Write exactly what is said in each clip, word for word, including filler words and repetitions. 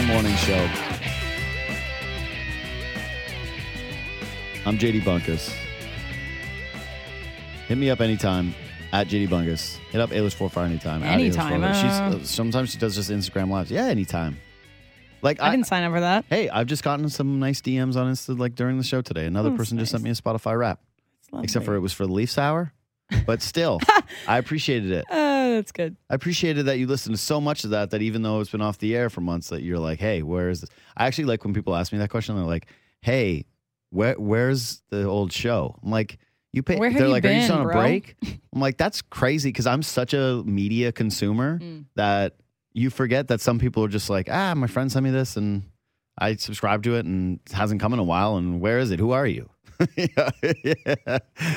Saturday morning show. I'm J D Bunkus. Hit me up anytime at J D Bunkus. Hit up Ailish Forfire anytime. Anytime. Uh... She's, uh, sometimes she does just Instagram lives. Yeah, anytime. Like I, I didn't sign up for that. Hey, I've just gotten some nice D Ms on Insta like during the show today. Another oh, person nice. just sent me a Spotify rap. Except for it was for the Leafs hour. But still, I appreciated it. Oh, that's good. I appreciated that you listened to so much of that, that even though it's been off the air for months, that you're like, hey, where is this? I actually like when people ask me that question. They're like, hey, where where's the old show? I'm like, you pay. Where have they're you like, been, are you just on bro? a break? I'm like, that's crazy because I'm such a media consumer Mm. that you forget that some people are just like, ah, my friend sent me this and I subscribe to it and it hasn't come in a while. And where is it? Who are you? yeah, yeah.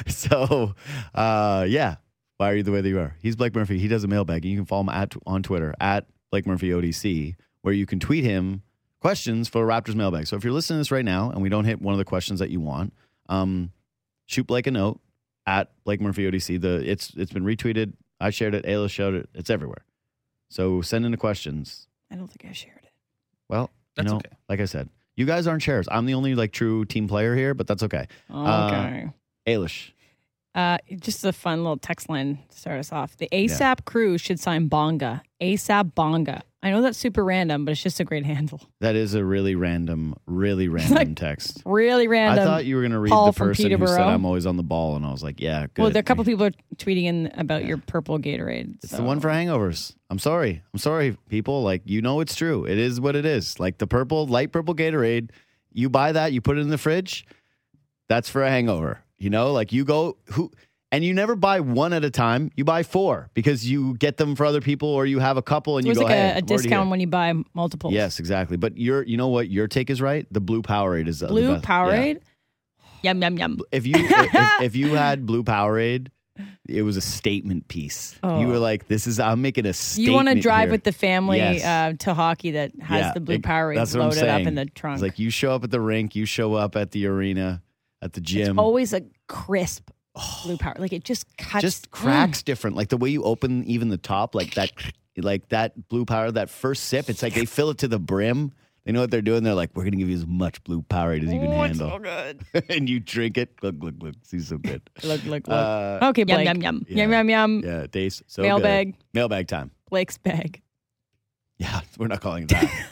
So, uh, yeah. Why are you the way that you are? He's Blake Murphy. He does a mailbag. And you can follow him at, on Twitter at Blake Murphy O D C, where you can tweet him questions for Raptors mailbag. So if you're listening to this right now and we don't hit one of the questions that you want, um, shoot Blake a note at Blake Murphy O D C. The it's it's been retweeted. I shared it. Ayla shared it. It's everywhere. So send in the questions. I don't think I shared it. Well, That's you know, okay. like I said, you guys aren't shares. I'm the only like true team player here, but that's okay. Okay. Uh, Ailish. Uh, just a fun little text line to start us off. The ASAP crew should sign Bonga. ASAP Bonga. I know that's super random, but it's just a great handle. That is a really random, really random like text. Really random. I thought you were going to read Paul the from person who said Peterborough. I'm always on the ball, and I was like, yeah, good. Well, there are a couple people are tweeting in about your purple Gatorade. It's so. the one for hangovers. I'm sorry. I'm sorry, people. Like, you know it's true. It is what it is. Like the purple, light purple Gatorade, you buy that, you put it in the fridge, that's for a hangover. You know, like you go, who... And you never buy one at a time. You buy four because you get them for other people, or you have a couple and So you it's go, like hey, a, a I'm already discount here. when you buy multiples. Yes, exactly. But you're, you know what? Your take is right. The blue Powerade is the Blue best. Powerade? Yeah. Yum, yum, yum. If you if, if you had blue Powerade, it was a statement piece. Oh. You were like, "This is I'm making a statement." You want to drive here. with the family Yes. uh, to hockey that has Yeah, the blue it- Powerade that's what I'm loaded up saying. in the trunk. It's like you show up at the rink, you show up at the arena, at the gym. It's always a crisp blue Power. Like it just cuts. just cracks different. Like the way you open even the top, like that, like that blue power, that first sip, it's like they fill it to the brim. They know what they're doing. They're like, we're going to give you as much blue Powerade as you can Oh, it's handle. so good. And you drink it. Look, look, look. It's so good. Look, look, look. Uh, okay, Blake. Yum, yum, yeah. Yum, yum, yum. Yeah, Dace. So Mailbag. good. Mailbag time. Blake's bag. Yeah, we're not calling it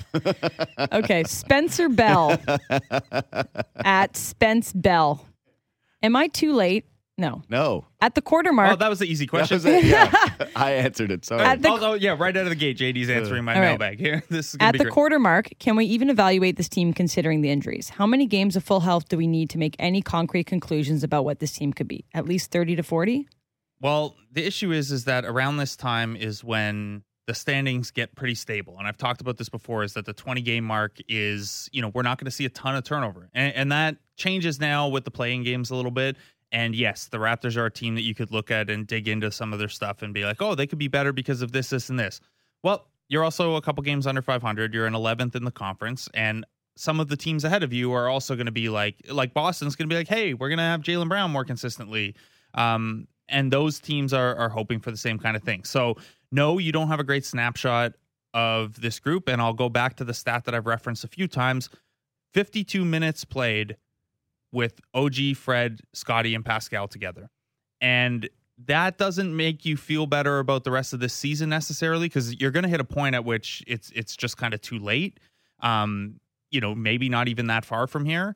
that. Okay, Spencer Bell at Spence Bell. Am I too late? No. No. At the quarter Oh, mark. that was the easy That question. was it. Yeah. I answered it. Sorry. At the- oh, oh, yeah, right out of the gate, J D's answering my All right. mailbag here. This is gonna At be the great. quarter mark, can we even evaluate this team considering the injuries? How many games of full health do we need to make any concrete conclusions about what this team could be? At least thirty to forty? Well, the issue is, is that around this time is when the standings get pretty stable. And I've talked about this before, is that the twenty game mark is, you know, we're not going to see a ton of turnover. And, and that changes now with the playing games a little bit. And yes, the Raptors are a team that you could look at and dig into some of their stuff and be like, oh, they could be better because of this, this, and this. Well, you're also a couple games under five hundred. You're in eleventh in the conference. And some of the teams ahead of you are also going to be like, like Boston's going to be like, hey, we're going to have Jaylen Brown more consistently. Um, and those teams are, are hoping for the same kind of thing. So no, you don't have a great snapshot of this group. And I'll go back to the stat that I've referenced a few times. fifty-two minutes played with O G, Fred, Scotty, and Pascal together. And that doesn't make you feel better about the rest of this season necessarily, because you're going to hit a point at which it's it's just kind of too late. Um, you know, maybe not even that far from here.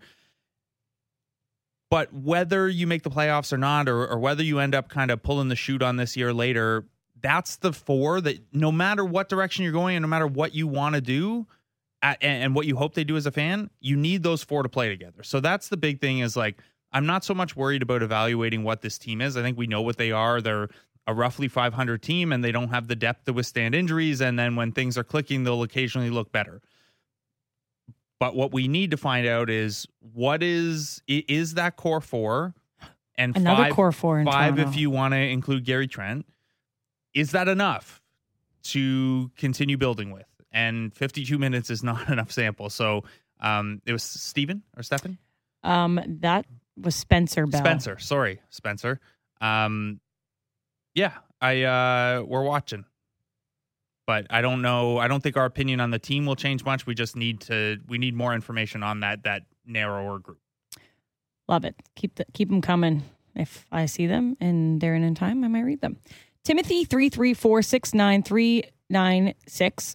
But whether you make the playoffs or not, or, or whether you end up kind of pulling the chute on this year later, that's the four that no matter what direction you're going and no matter what you want to do, At, and what you hope they do as a fan, you need those four to play together. So that's the big thing, is like, I'm not so much worried about evaluating what this team is. I think we know what they are. They're a roughly five hundred team, and they don't have the depth to withstand injuries. And then when things are clicking, they'll occasionally look better. But what we need to find out is what is, is that core four, and Another five, core four in five Toronto. if you want to include Gary Trent. Is that enough to continue building with? And fifty-two minutes is not enough sample. So um, it was Steven or Stefan? Um, that was Spencer Bell. Spencer. Sorry, Spencer. Um, yeah, I uh, we're watching. But I don't know. I don't think our opinion on the team will change much. We just need to. We need more information on that that narrower group. Love it. Keep the, keep them coming. If I see them and they're in in time, I might read them. Timothy three three four six nine three nine six.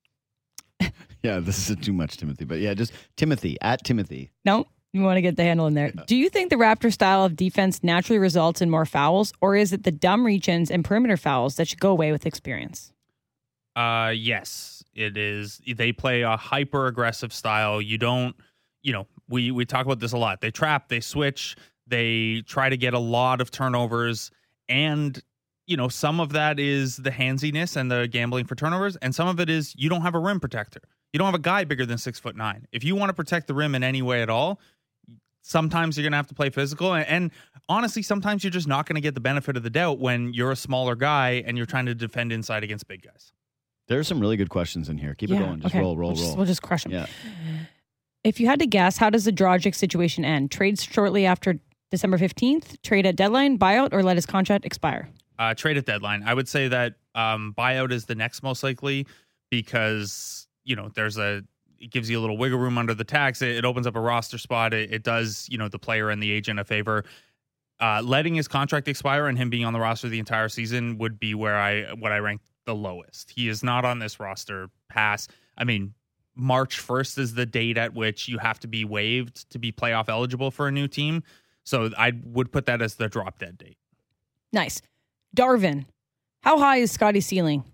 Yeah, this is too much, Timothy. But yeah, just Timothy at Timothy. No, you want to get the handle in there. Do you think the Raptor style of defense naturally results in more fouls, or is it the dumb reach-ins and perimeter fouls that should go away with experience? Uh, yes, it is. They play a hyper aggressive style. You don't, you know, we we talk about this a lot. They trap, they switch, they try to get a lot of turnovers, and you know, some of that is the handsiness and the gambling for turnovers, and some of it is you don't have a rim protector. You don't have a guy bigger than six foot nine. If you want to protect the rim in any way at all, sometimes you're going to have to play physical. And, and honestly, sometimes you're just not going to get the benefit of the doubt when you're a smaller guy and you're trying to defend inside against big guys. There are some really good questions in here. Keep Yeah, it going. Just okay. roll, roll, we'll just, roll. We'll just crush them. Yeah. If you had to guess, how does the Dragic situation end? Trades shortly after December fifteenth, trade at deadline, buyout, or let his contract expire? Uh, trade at deadline. I would say that um, buyout is the next most likely because, you know, there's a, it gives you a little wiggle room under the tax. It, it opens up a roster spot. It, it does, you know, the player and the agent a favor. Uh, letting his contract expire and him being on the roster the entire season would be where I, what I rank the lowest. He is not on this roster past. I mean, March first is the date at which you have to be waived to be playoff eligible for a new team. So I would put that as the drop dead date. Nice. Darvin, how high is Scotty's ceiling?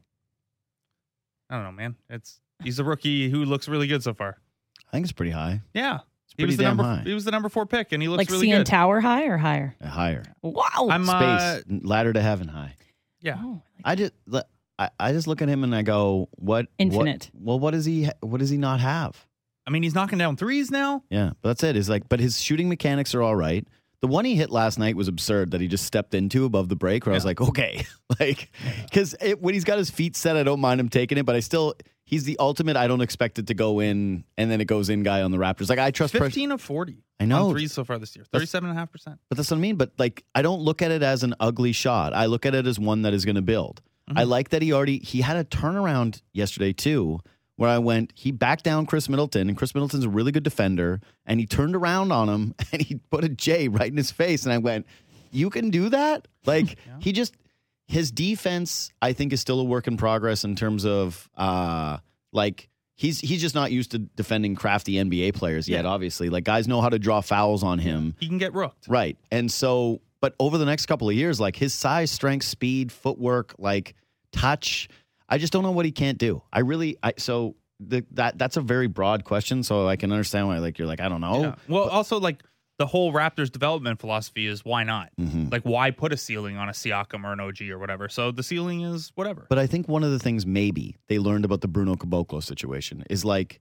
I don't know, man. It's he's a rookie who looks really good so far. I think it's pretty high. Yeah, It's he pretty was the damn number. high. He was the number four pick, and he looks Like really C N good. Tower high or higher? Uh, higher. Wow. I'm uh, Space, ladder to heaven high. yeah. Oh, I just, I, I just look at him and I go, what? Infinite. What, well, what does he? What does he not have? I mean, he's knocking down threes now. Yeah, but that's it. Is like, but his shooting mechanics are all right. The one he hit last night was absurd that he just stepped into above the break. Where I was Yeah. like, okay, like, because when he's got his feet set, I don't mind him taking it, but I still, he's the ultimate. I don't expect it to go in, and then it goes in guy on the Raptors. Like I trust pressure. Fifteen of forty. I know. on threes so far this year. Thirty-seven and a half percent. But that's what I mean. But like, I don't look at it as an ugly shot. I look at it as one that is going to build. I like that he already he had a turnaround yesterday too, where I went. He backed down Chris Middleton, and Chris Middleton's a really good defender, and he turned around on him and he put a J right in his face, and I went, "You can do that?" Like Yeah. he just his defense, I think, is still a work in progress in terms of uh like. He's he's just not used to defending crafty N B A players yet, Yeah. obviously. Like, guys know how to draw fouls on him. He can get rooked. Right. And so, but over the next couple of years, like his size, strength, speed, footwork, like touch, I just don't know what he can't do. I really, I so the, that that's a very broad question. So I can understand why, like, you're like, I don't know. Yeah. Well, also like the whole Raptors development philosophy is why not? Mhm. Like, why put a ceiling on a Siakam or an O G or whatever? So the ceiling is whatever. But I think one of the things maybe they learned about the Bruno Caboclo situation is like,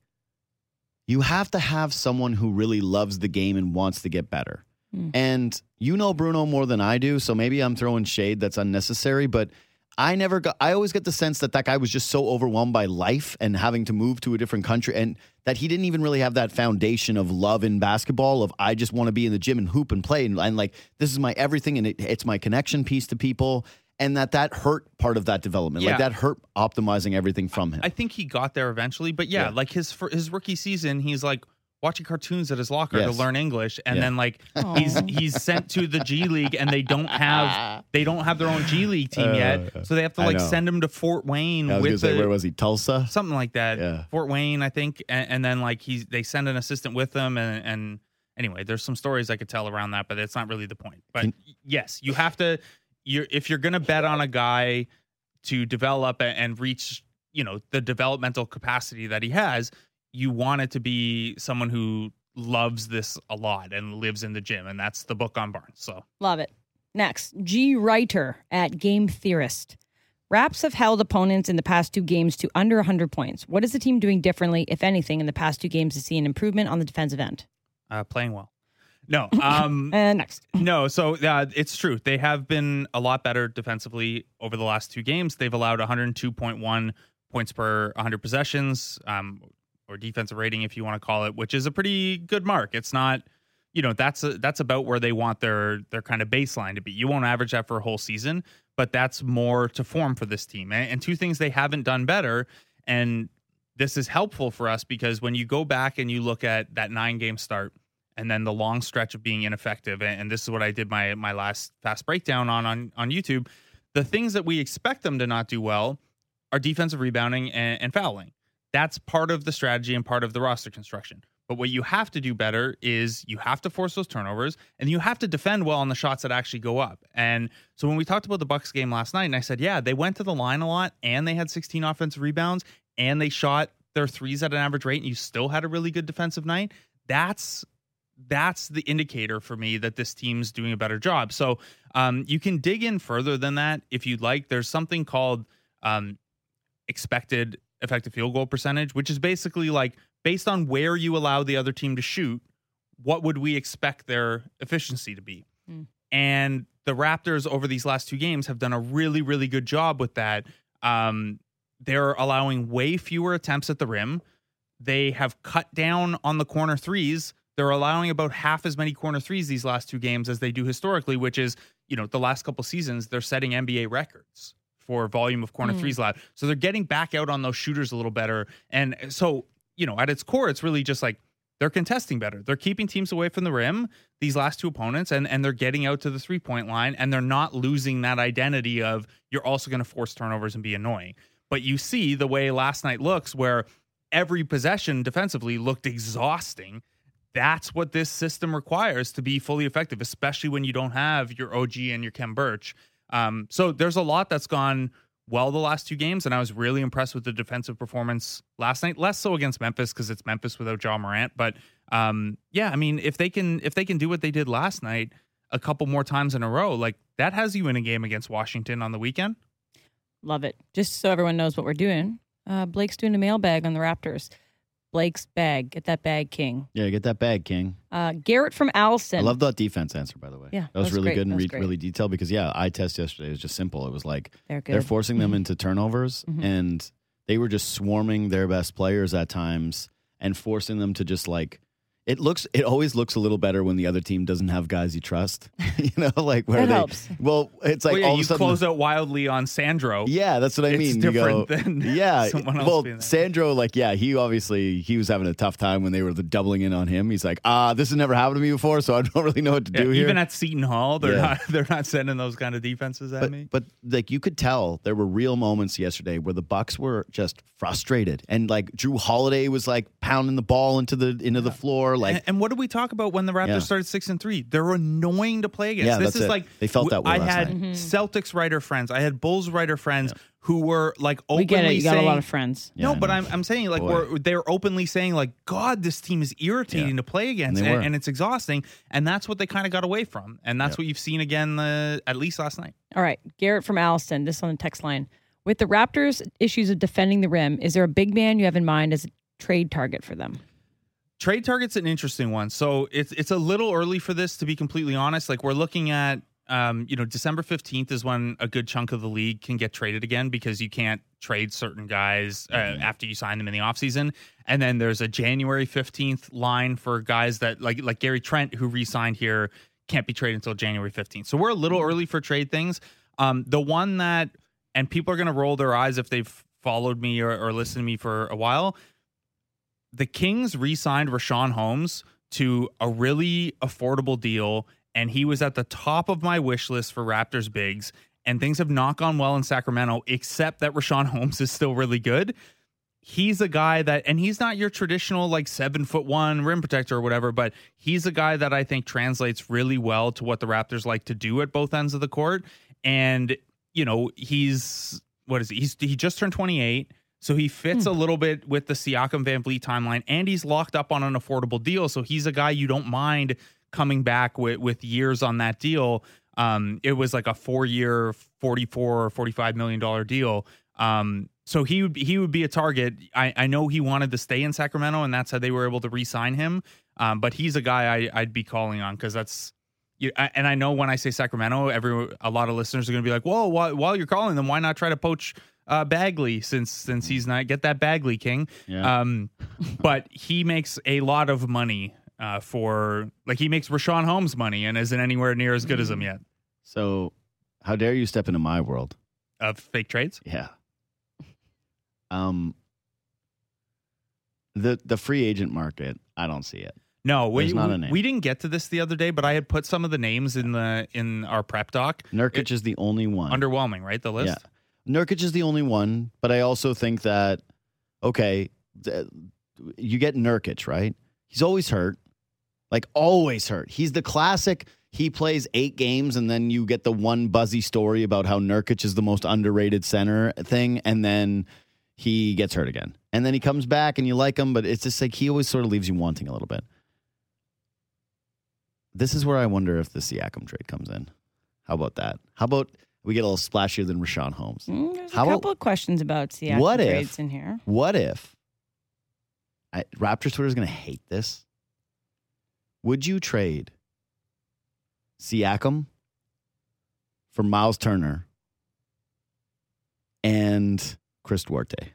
you have to have someone who really loves the game and wants to get better. Mm. And you know Bruno more than I do, so maybe I'm throwing shade that's unnecessary, but I never got, I always get the sense that that guy was just so overwhelmed by life and having to move to a different country, and that he didn't even really have that foundation of love in basketball of I just want to be in the gym and hoop and play. And, and like, this is my everything, and it, it's my connection piece to people. And that that hurt part of that development. Like Yeah. that hurt optimizing everything from him. I think he got there eventually, but yeah, Yeah. like his for his rookie season, he's like watching cartoons at his locker Yes. to learn English, and Yeah. then like Aw. he's he's sent to the G League, and they don't have they don't have their own G League team Uh, yet, so they have to I like know. send him to Fort Wayne I was gonna with say, the, where was he? Tulsa? something like that. Yeah. Fort Wayne, I think, and, and then like he's they send an assistant with them, and and anyway, there's some stories I could tell around that, but it's not really the point. But Can- yes, you have to. You're if you're gonna bet on a guy to develop a- and reach, you know, the developmental capacity that he has, you want it to be someone who loves this a lot and lives in the gym, and that's the book on Barnes. So Love it. Next, G. Writer at Game Theorist. Raps have held opponents in the past two games to under one hundred points. What is the team doing differently, if anything, in the past two games to see an improvement on the defensive end? uh, playing well. No, um, And next. no. So uh, it's true. They have been a lot better defensively over the last two games. They've allowed one hundred two point one points per one hundred possessions, um, or defensive rating, if you want to call it, which is a pretty good mark. It's not, you know, that's a, that's about where they want their their kind of baseline to be. You won't average that for a whole season, but that's more to form for this team. And, and two things they haven't done better, and this is helpful for us because when you go back and you look at that nine game start and then the long stretch of being ineffective, and, and this is what I did my my last fast breakdown on on on YouTube, the things that we expect them to not do well are defensive rebounding and, and fouling. That's part of the strategy and part of the roster construction. But what you have to do better is you have to force those turnovers and you have to defend well on the shots that actually go up. And so when we talked about the Bucks game last night, and I said, yeah, they went to the line a lot and they had sixteen offensive rebounds and they shot their threes at an average rate and you still had a really good defensive night. That's that's the indicator for me that this team's doing a better job. So um, you can dig in further than that if you'd like. There's something called um, expected effective field goal percentage, which is basically like based on where you allow the other team to shoot, what would we expect their efficiency to be? Mm. And the Raptors over these last two games have done a really, really good job with that. Um, they're allowing way fewer attempts at the rim. They have cut down on the corner threes. They're allowing about half as many corner threes these last two games as they do historically, which is, you know, the last couple seasons, they're setting N B A records for volume of corner mm. threes allowed. So they're getting back out on those shooters a little better. And so, you know, at its core, it's really just like they're contesting better. They're keeping teams away from the rim, these last two opponents, and, and they're getting out to the three-point line, and they're not losing that identity of you're also going to force turnovers and be annoying. But you see the way last night looks where every possession defensively looked exhausting. That's what this system requires to be fully effective, especially when you don't have your O G and your Kem Birch. Um, so there's a lot that's gone well the last two games, and I was really impressed with the defensive performance last night. Less so against Memphis because it's Memphis without Ja Morant. But um, yeah, I mean, if they can if they can do what they did last night a couple more times in a row, like that has you in a game against Washington on the weekend. Love it. Just so everyone knows what we're doing, uh, Blake's doing a mailbag on the Raptors. Blake's bag. Get that bag, King. Yeah, get that bag, King. Uh, Garrett from Allison. I love that defense answer, by the way. Yeah, that was, was really great. good and re- great. really detailed because, yeah, eye test yesterday was just simple. It was like they're, good. they're forcing them into turnovers, mm-hmm. and they were just swarming their best players at times and forcing them to just like, it looks, it always looks a little better when the other team doesn't have guys you trust. you know, like where that they, helps. well, it's like well, yeah, all you of a sudden, close out wildly on Sandro. Yeah, that's what I it's mean. Different you go, than yeah. someone else well, being there. Sandro, like, yeah, he obviously he was having a tough time when they were doubling in on him. He's like, ah, this has never happened to me before, so I don't really know what to yeah, do here. Even at Seton Hall, they're Yeah. not they're not sending those kind of defenses at but, me. But like you could tell there were real moments yesterday where the Bucks were just frustrated, and like Drew Holiday was like pounding the ball into the into yeah. the floor. Like, and, and what did we talk about when the Raptors yeah. started six and three? They're annoying to play against. Yeah, this that's is it. like They felt that way I last had night. Mm-hmm. Celtics writer friends. I had Bulls writer friends Yeah. who were like openly we get it. You got saying, a lot of friends. Yeah, no, I but know. I'm I'm saying like Boy. we're, they're openly saying like, God, this team is irritating Yeah. to play against, And they and, were. and it's exhausting. And that's what they kind of got away from, and that's Yep. what you've seen again, uh, at least last night. All right. Garrett from Allison. This on the text line. With the Raptors' issues of defending the rim, is there a big man you have in mind as a trade target for them? Trade target's an interesting one. So it's it's a little early for this, to be completely honest. Like we're looking at, um, you know, December fifteenth is when a good chunk of the league can get traded again because you can't trade certain guys uh, mm-hmm. after you sign them in the offseason. And then there's a January fifteenth line for guys that like like Gary Trent, who re-signed here, can't be traded until January fifteenth. So we're a little early for trade things. Um, the one that, and people are going to roll their eyes if they've followed me or, or listened to me for a while, the Kings re-signed Rashawn Holmes to a really affordable deal, and he was at the top of my wish list for Raptors bigs, and things have not gone well in Sacramento, except that Rashawn Holmes is still really good. He's a guy that, and he's not your traditional like seven foot one rim protector or whatever, but he's a guy that I think translates really well to what the Raptors like to do at both ends of the court. And, you know, he's, what is he? He's, he just turned twenty-eight. So he fits hmm. a little bit with the Siakam Van Vliet timeline, and he's locked up on an affordable deal. So he's a guy you don't mind coming back with, with years on that deal. Um, it was like a four-year, forty-four or forty-five million dollars deal. Um, so he would he would be a target. I, I know he wanted to stay in Sacramento, and that's how they were able to re-sign him. Um, but he's a guy I, I'd be calling on because that's. You, and I know when I say Sacramento, every a lot of listeners are going to be like, "Whoa! While, while you're calling them, why not try to poach uh, Bagley since since he's not get that Bagley King?" Yeah. Um, but he makes a lot of money uh, for like he makes Rashawn Holmes money and isn't anywhere near as good as him yet. So, how dare you step into my world of fake trades? Yeah. Um. The the free agent market, I don't see it. No, we, There's not a we, name. we didn't get to this the other day, but I had put some of the names in the in our prep doc. Nurkic It- is the only one. Underwhelming, right? The list. Yeah. Nurkic is the only one, but I also think that, okay, th- you get Nurkic, right? He's always hurt. Like, always hurt. He's the classic, he plays eight games, and then you get the one buzzy story about how Nurkic is the most underrated center thing, and then he gets hurt again. And then he comes back, and you like him, but it's just like he always sort of leaves you wanting a little bit. This is where I wonder if the Siakam trade comes in. How about that? How about we get a little splashier than Rashawn Holmes? Mm, there's a How couple about- of questions about Siakam What if- trades in here. What if I, Raptors Twitter is going to hate this? Would you trade Siakam for Miles Turner and Chris Duarte?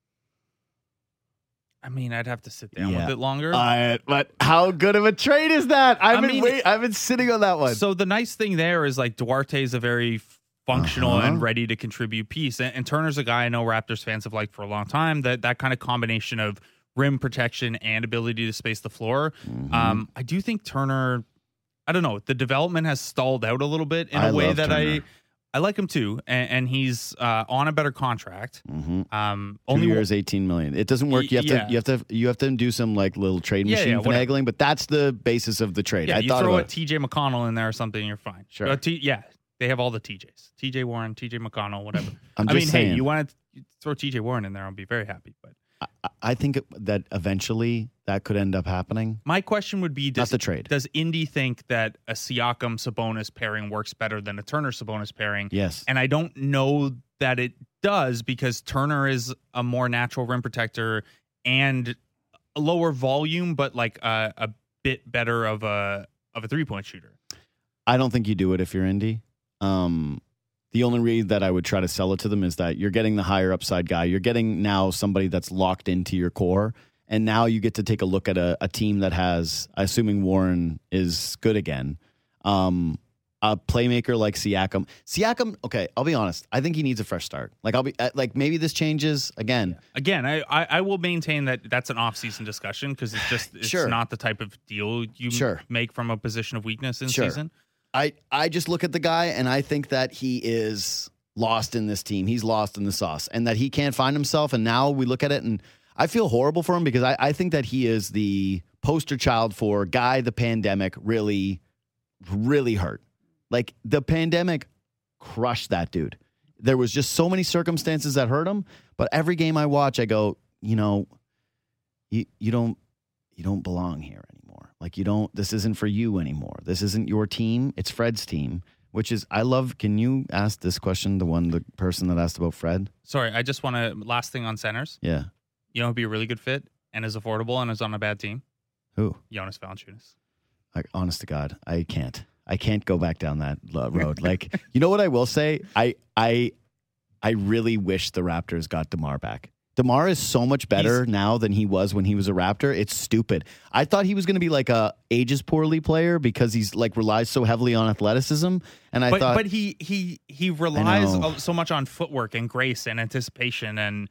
I mean, I'd have to sit down Yeah. with it longer. Uh, but how good of a trade is that? I've I been mean, wait, I've been sitting on that one. So the nice thing there is like Duarte's a very functional Uh-huh. and ready to contribute piece, and, and Turner's a guy I know Raptors fans have liked for a long time. That that kind of combination of rim protection and ability to space the floor. Mhm. Um, I do think Turner. I don't know. The development has stalled out a little bit in I a way love that Turner. I I like him too, and, and he's uh, on a better contract. Mhm. Um, Two only years, eighteen million. It doesn't work. You have Yeah. to, you have to, you have to do some like little trade Yeah, machine yeah, whatever. finagling. But that's the basis of the trade. Yeah, I you thought throw about a it. T J McConnell in there or something, you're fine. Sure. Uh, T- yeah, they have all the T Js. T J Warren, T J McConnell, whatever. I'm I just mean, saying. hey, you want to throw T J Warren in there, I'll be very happy. But I- I think that eventually that could end up happening. my question would be: Not Does the trade. does Indy think that a Siakam Sabonis pairing works better than a Turner Sabonis pairing? Yes. And I don't know that it does because Turner is a more natural rim protector and a lower volume, but like a, a bit better of a of a three point shooter. I don't think you do it if you're Indy. Um, the only reason that I would try to sell it to them is that you're getting the higher upside guy. You're getting now somebody that's locked into your core. And now you get to take a look at a, a team that has, assuming Warren is good again, um, a playmaker like Siakam. Siakam, okay, I'll be honest. I think he needs a fresh start. Like I'll be uh, like maybe this changes again. Again, I, I, I will maintain that that's an off-season discussion because it's just it's Sure. not the type of deal you Sure. make from a position of weakness in Sure. season. I, I just look at the guy and I think that he is lost in this team. He's lost in the sauce and that he can't find himself. And now we look at it and I feel horrible for him because I, I think that he is the poster child for guy the pandemic really, really hurt. Like the pandemic crushed that dude. There was just so many circumstances that hurt him. But every game I watch, I go, you know, you, you don't you don't belong here anymore. Like you don't, this isn't for you anymore. This isn't your team. It's Fred's team, which is, I love, can you ask this question, the one, the person that asked about Fred? Sorry, I just want to, last thing on centers. Yeah. You know who'd be a really good fit and is affordable and is on a bad team? Who? Jonas Valanciunas. Like, honest to God, I can't. I can't go back down that lo- road. Like, you know what I will say? I, I, I really wish the Raptors got DeMar back. DeMar is so much better He's- now than he was when he was a Raptor. It's stupid. I thought he was going to be like a ages poorly player because he's like relies so heavily on athleticism. And I but thought, but he he he relies know. so much on footwork and grace and anticipation and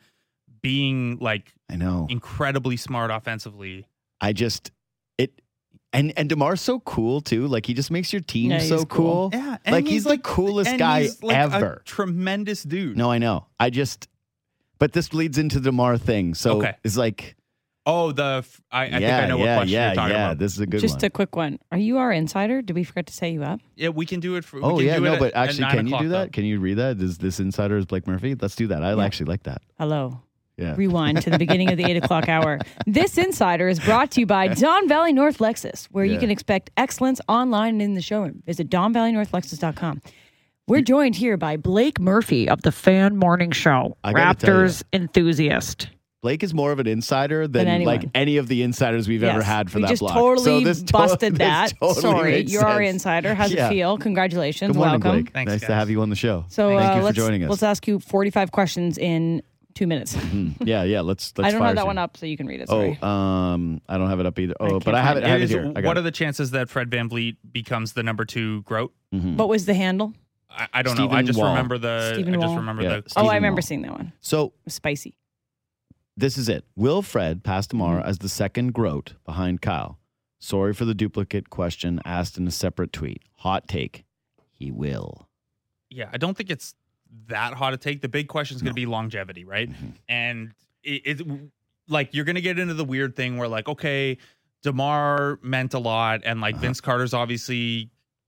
being like I know. incredibly smart offensively. I just it and and DeMar's so cool too. Like he just makes your team Yeah, so he's cool. cool. Yeah, and Like he's, the coolest and guy he's like ever. A tremendous dude. No, I know. I just but this leads into the DeMar thing. So Okay. it's like Oh, the f- I, I yeah, think I know yeah, what question yeah, you're talking yeah. about. This is a good Just one. a quick one. Are you our insider? Did we forget to say you up? Yeah, we can do it. For, we oh can yeah, do no, it but at- at actually, nine can you o'clock, do that? though. Can you read that? Is this insider is Blake Murphy? Let's do that. I Yeah. actually like that. Hello. Yeah. Rewind to the beginning of the eight o'clock hour. This insider is brought to you by Don Valley North Lexus, where you Yeah. can expect excellence online and in the showroom. Visit don valley north lexus dot com. We're joined here by Blake Murphy of the Fan Morning Show, I gotta tell Raptors enthusiast. Blake is more of an insider than, Than anyone. like any of the insiders we've Yes, ever had for we that just block. totally so this to- busted this that. totally Sorry, makes you're our sense. insider. How's Yeah. it feel? Congratulations. Good morning, Welcome. Blake. Thanks, nice to guys. have you on the show. So Thank uh, you for let's, joining us. let's ask you forty-five questions in two minutes. Mm, yeah, yeah. Let's. let's I don't fire have that some. one up, so you can read it. Oh, Sorry. um, I don't have it up either. Oh, can't but I have it. find I have It it is- here. I got what it. are the chances that Fred VanVleet becomes the number two Groat? Mhm. What was the handle? I, I don't know. I Stephen just Wall. remember the. Stephen I just Wall. remember Yeah, the. Oh, Stephen I remember Wall. seeing that one. It So was spicy. this is it. Will Fred pass tomorrow Mm-hmm. as the second Groat behind Kyle? Sorry for the duplicate question asked in a separate tweet. Hot take. He will. Yeah, I don't think it's that hot a take. The big question is going to be longevity, right? Mm-hmm. And it, it like you're going to get into the weird thing where like, okay, DeMar meant a lot, and like Uh-huh. Vince Carter's obviously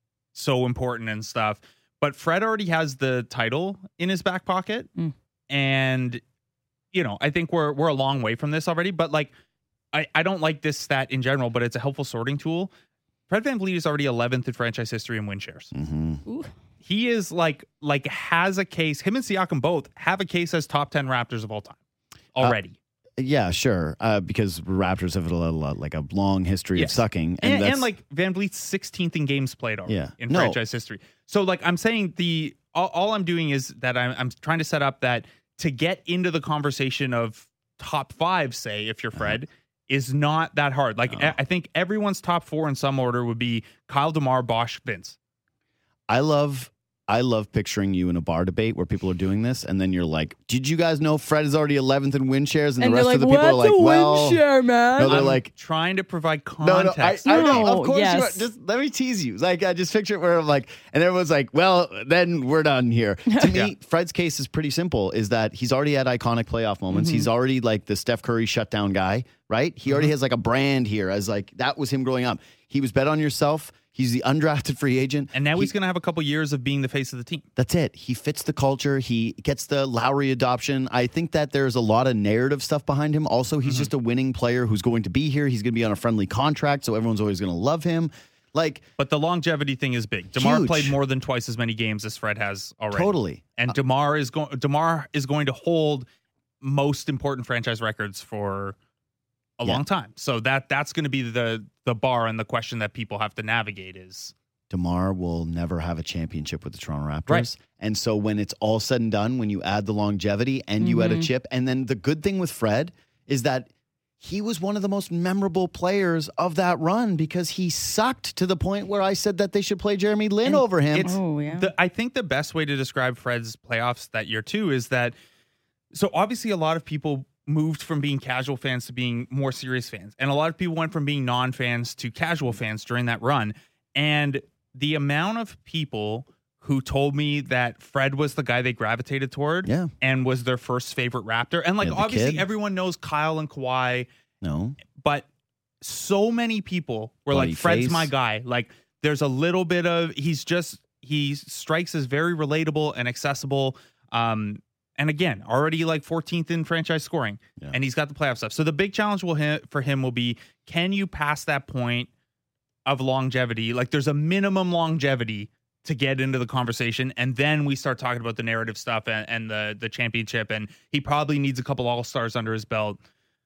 so important and stuff. But Fred already has the title in his back pocket, Mm. and you know, I think we're we're a long way from this already. But like, I I don't like this stat in general, but it's a helpful sorting tool. Fred VanVleet is already eleventh in franchise history in win shares. Mm-hmm. Ooh. He is like like has a case. Him and Siakam both have a case as top ten Raptors of all time already. Yeah, sure. Uh, because Raptors have a, lot, like a long history Yes. of sucking, and, that's- and like Van Vliet's sixteenth in games played already Yeah. in No. franchise history. So like I'm saying the all, all I'm doing is that I'm I'm trying to set up that to get into the conversation of top five, say if you're Fred, is not that hard. Like No. I I think everyone's top four in some order would be Kyle, DeMar, Bosch, Vince. I love I love picturing you in a bar debate where people are doing this, and then you're like, "Did you guys know Fred is already eleventh in win shares?" And, And the they're rest like, of the people are what's like, a "Well, win share, man? No, they're I'm like- trying to provide no, no, I, context. I know, No, of course you are. yes. Just let me tease you. Like I just picture it where I'm like, and everyone's like, "Well, then we're done here." To me, Yeah. Fred's case is pretty simple: is that he's already had iconic playoff moments. Mm-hmm. He's already like the Steph Curry shutdown guy, right? He already has like a brand here as like that was him growing up. He was bet on yourself. He's the undrafted free agent, and now He- he's going to have a couple years of being the face of the team. That's it. He fits the culture. He gets the Lowry adoption. I think that there's a lot of narrative stuff behind him. Also, he's just a winning player who's going to be here. He's going to be on a friendly contract, so everyone's always going to love him. Like, But the longevity thing is big. DeMar Huge. played more than twice as many games as Fred has already. totally. And DeMar is going DeMar is going to hold most important franchise records for a Yeah. long time. So that that's going to be the the bar and the question that people have to navigate is DeMar will never have a championship with the Toronto Raptors. Right. And so when it's all said and done, when you add the longevity and you add a chip, and then the good thing with Fred is that he was one of the most memorable players of that run because he sucked to the point where I said that they should play Jeremy Lin And over him. it's- Oh, yeah. the, I think the best way to describe Fred's playoffs that year too is that so obviously a lot of people moved from being casual fans to being more serious fans. And a lot of people went from being non-fans to casual fans during that run. And the amount of people who told me that Fred was the guy they gravitated toward Yeah. and was their first favorite Raptor. And like Yeah, the obviously kid. everyone knows Kyle and Kawhi, No. but so many people were Bloody like, Fred's face. my guy. Like there's a little bit of he's just he strikes as very relatable and accessible. Um and again, already like fourteenth in franchise scoring, Yeah. and he's got the playoff stuff. So the big challenge will hit for him will be, can you pass that point of longevity? Like there's a minimum longevity to get into the conversation, and then we start talking about the narrative stuff and, and the the championship. And he probably needs a couple all stars under his belt,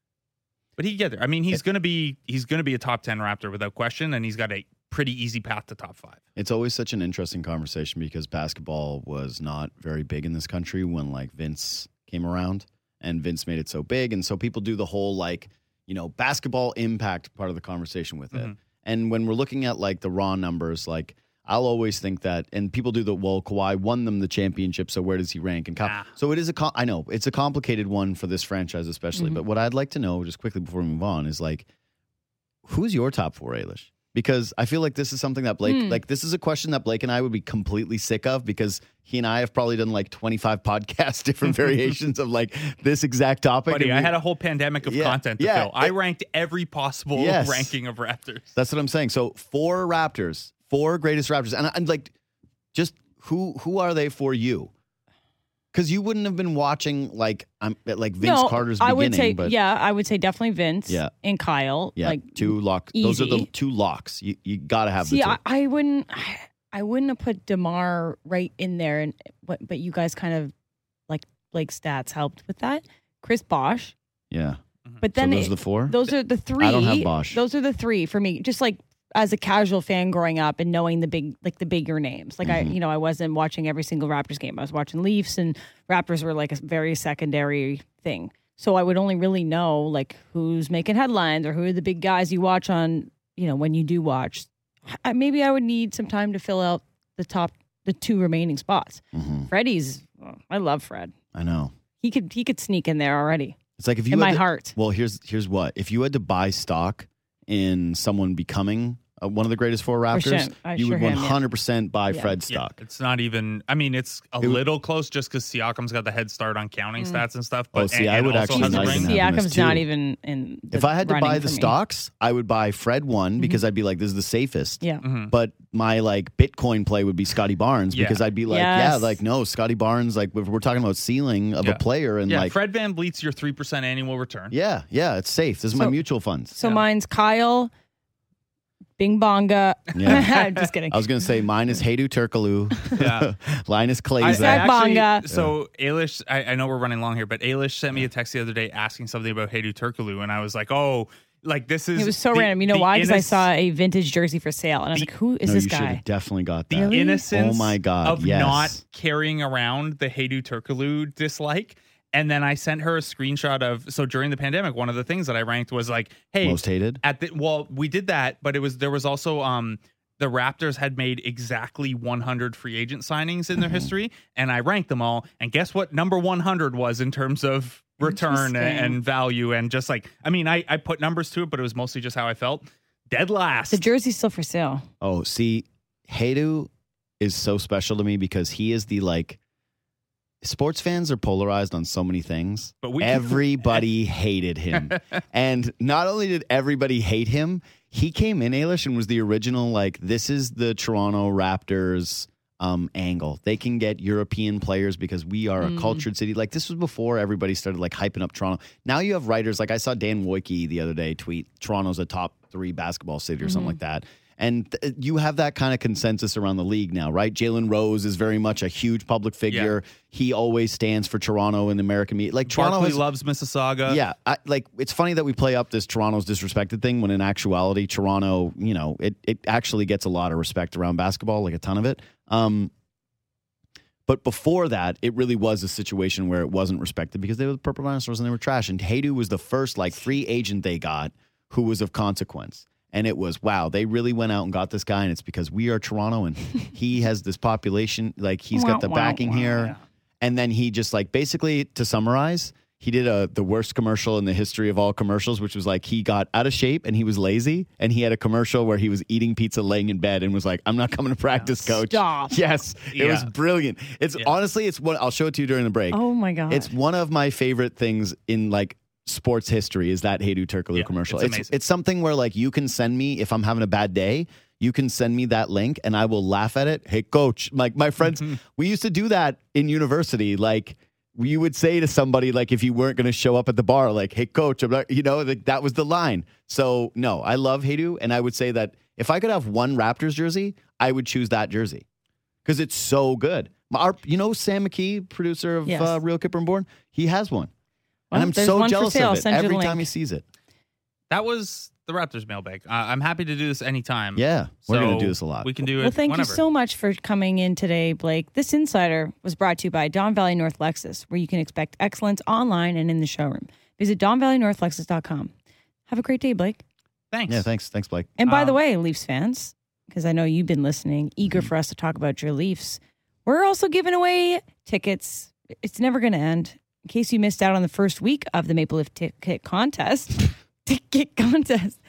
but he can get there. I mean, he's gonna be he's gonna be a top ten Raptor without question, and he's got a pretty easy path to top five. It's always such an interesting conversation because basketball was not very big in this country when like Vince came around, and Vince made it so big. And so people do the whole like, you know, basketball impact part of the conversation with it. Mhm. And when we're looking at like the raw numbers, like I'll always think that, and people do the, well, Kawhi won them the championship, so where does he rank? And Ka- Ah. so it is a, com- I know it's a complicated one for this franchise especially. But what I'd like to know just quickly before we move on is like, who's your top four, Ailish? Because I feel like this is something that Blake, Hmm. like this is a question that Blake and I would be completely sick of because he and I have probably done like twenty-five podcasts, different variations of like this exact topic. Buddy, and I we- had a whole pandemic of Yeah, content to yeah, fill. I it- ranked every possible Yes. ranking of Raptors. That's what I'm saying. So four Raptors, four greatest Raptors, and I'm like, just who who are they for you? Because you wouldn't have been watching like I'm like Vince no, Carter's I beginning, would say, but yeah, I would say definitely Vince Yeah. and Kyle. yeah, Like, two lock. Those are the easy. two locks. You you gotta have see, the two. I, I wouldn't, I wouldn't have put DeMar right in there, and but but you guys kind of like Blake's stats helped with that. Chris Bosh, yeah. but So then those it- are the four. those are the three. I don't have Bosh. Those are the three for me. Just like as a casual fan growing up and knowing the big, like the bigger names. Like Mm-hmm. I, you know, I wasn't watching every single Raptors game. I was watching Leafs, and Raptors were like a very secondary thing. So I would only really know like who's making headlines or who are the big guys you watch on, you know, when you do watch. I, maybe I would need some time to fill out the top, the two remaining spots. Mm-hmm. Freddie's, oh, I love Fred. I know. He could, he could sneak in there already. It's like if you In had my to- heart. Well, here's here's what if you had to buy stock in someone becoming uh, one of the greatest four Raptors, sure. I you sure would him, yeah. one hundred percent buy Yeah. Fred Yeah, stock. it's not even. I mean, it's a It would- little close just because Siakam's got the head start on counting stats and stuff. But Oh, see, and, I would and also actually has a not ring. even have him as Siakam's not two. even in. The If I had to running buy for the me. stocks, I would buy Fred one because I'd be like, this is the safest. Yeah. Mhm. But my like Bitcoin play would be Scotty Barnes Yeah. because I'd be like, yeah, Yes. like no, Scotty Barnes. Like if we're talking about ceiling of Yeah. a player and Yeah, like, Fred Van Vliet's your three percent annual return. yeah, yeah, it's safe. This is my So- mutual funds. So Yeah. mine's Kyle, Bing Bonga. Yeah. I'm just kidding. I was gonna say mine is Heidu Turkoglu, Yeah. Linus I, I Klazak. Zach actually, Bonga. so Ailish, I, I know we're running long here, but Ailish sent me a text the other day asking something about Heidu Turkoglu, and I was like, oh, like this is. It was so the- random. You know the why? Because I innoc- saw a vintage jersey for sale, and I was like, "Who is no, this you should guy?" have definitely got the that. Really? innocence. Oh my God, Of yes. not carrying around the Heidu Turkoglu dislike. And then I sent her a screenshot of so during the pandemic, one of the things that I ranked was like, hey, Most hated. at the well, we did that, but it was there was also um the Raptors had made exactly one hundred free agent signings in their history, and I ranked them all. And guess what? Number one hundred was in terms of return and, Interesting. and value, and just like I mean, I I put numbers to it, but it was mostly just how I felt. Dead last. The jersey's still for sale. Oh, see, Heidu is so special to me because he is the like. Sports fans are polarized on so many things. But we- everybody hated him, and not only did everybody hate him, he came in Ailish and was the original. Like, this is the Toronto Raptors um, angle. They can get European players because we are a Mm. cultured city. Like, this was before everybody started like hyping up Toronto. Now you have writers like I saw Dan Wojcicki the other day tweet Toronto's a top three basketball city or something like that. And th- you have that kind of consensus around the league now, right? Jalen Rose is very much a huge public figure. He always stands for Toronto in the American media. Like Toronto Barkley has, loves Mississauga. yeah. I, like it's funny that we play up this Toronto's disrespected thing when in actuality, Toronto, you know, it it actually gets a lot of respect around basketball, like a ton of it. Um, but before that, it really was a situation where it wasn't respected because they were the Purple Dinosaurs and they were trash. And Heidu was the first like free agent they got who was of consequence. And it was, wow, they really went out and got this guy, and it's because we are Toronto, and he has this population, like he's got the Wow, wow, backing wow, here. yeah. And then he just like, basically, to summarize, he did a the worst commercial in the history of all commercials, which was like he got out of shape and he was lazy, and he had a commercial where he was eating pizza laying in bed and was like, I'm not coming to practice, coach. Stop. Yes, it was Yeah. brilliant. It's Yeah. honestly, it's what I'll show it to you during the break. Oh my god! It's one of my favorite things in like sports history is that Heidu Turkoglu Yeah, commercial. it's It's, amazing. it's something where like you can send me if I'm having a bad day, you can send me that link and I will laugh at it. Hey coach, like my friends, Mm-hmm. we used to do that in university. Like you would say to somebody like if you weren't going to show up at the bar, like, hey coach, I'm not, you know, like, that was the line. So no, I love Heidu, and I would say that if I could have one Raptors jersey, I would choose that jersey because it's so good. Our, you know, Sam McKee, producer of Yes. uh, Real Kipper and Born, he has one. Well, And I'm there's so one for jealous sale. of it Send you the every link. time he sees it. That was the Raptors mailbag. Uh, I'm happy to do this anytime. Yeah, we're So going to do this a lot. We can do it Well, thank whenever. you so much for coming in today, Blake. This Insider was brought to you by Don Valley North Lexus, where you can expect excellence online and in the showroom. Visit don valley north lexus dot com. Have a great day, Blake. Thanks. Yeah, thanks. Thanks, Blake. And by the Um, way, Leafs fans, because I know you've been listening, eager for us to talk about your Leafs, we're also giving away tickets. It's never going to end. In case you missed out on the first week of the Maple Leaf ticket contest, ticket contest,